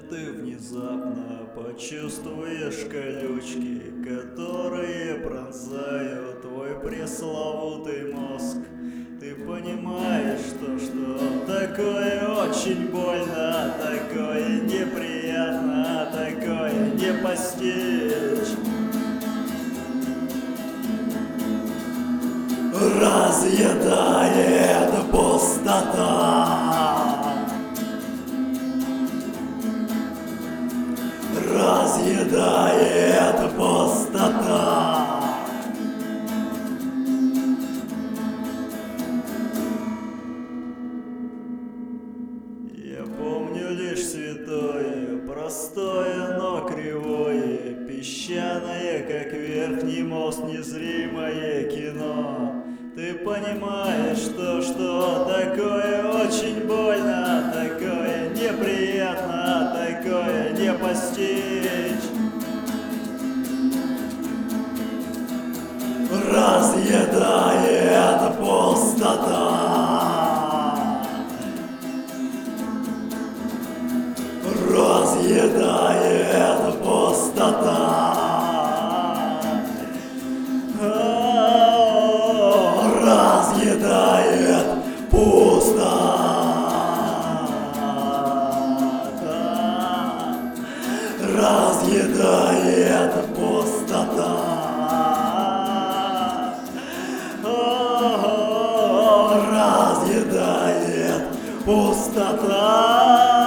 Ты внезапно почувствуешь колючки, которые пронзают твой пресловутый мозг. Ты понимаешь, что такое очень больно, такое неприятно, такое не постичь. Разъедает пустота, разъедает пустота. Я помню лишь святое, простое, но кривое, песчаное, как верхний мост, незримое кино. Ты понимаешь, что такое очень больно, такое неприятно, такое не постичь. Разъедает пустота, разъедает пустота. Разъедает пустота, разъедает пустота, разъедает пустота.